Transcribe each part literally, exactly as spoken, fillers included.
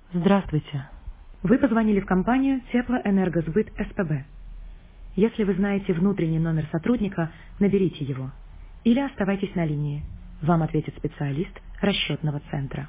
Здравствуйте. Вы позвонили в компанию Теплоэнергосбыт СПБ. Если вы знаете внутренний номер сотрудника, наберите его. Или оставайтесь на линии. Вам ответит специалист расчетного центра.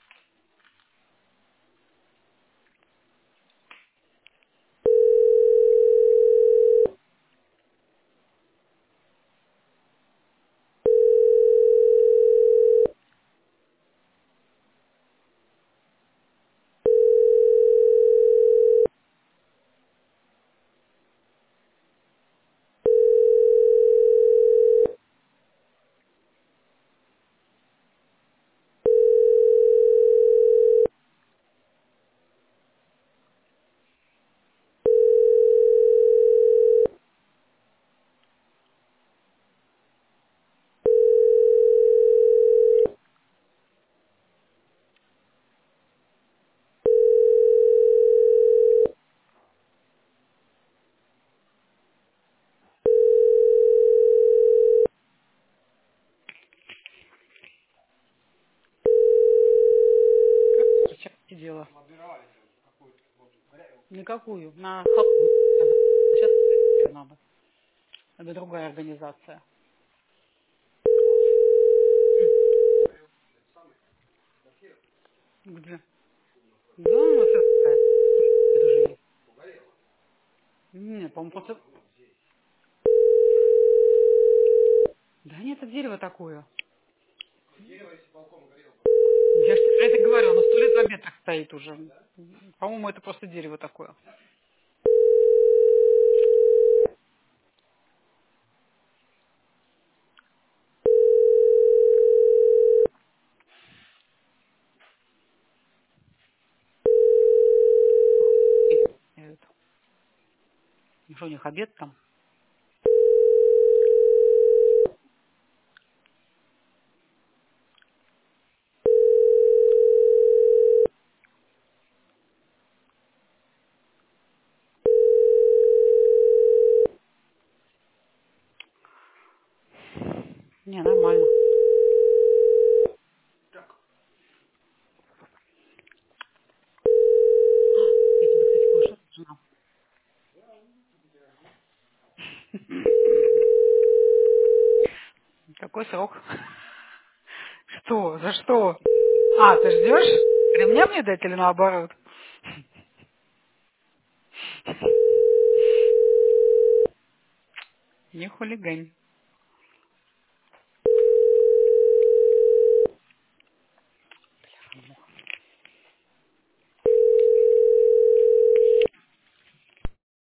Сейчас сидела. Никакую. На халку. Сейчас надо. Это другая организация. Где? Да, вот это. Это же есть. Нет, по-моему, просто... Да нет, это дерево такое. Я же тебе про это говорю, оно сто лет в обед так стоит уже. По-моему, это просто дерево такое. Я это- Что у них обед там? Не, нормально. Я тебе, кстати, кое-что должна. Какой срок? Что? За что? А, ты ждешь? Ремня мне дать или наоборот? Не хулигань.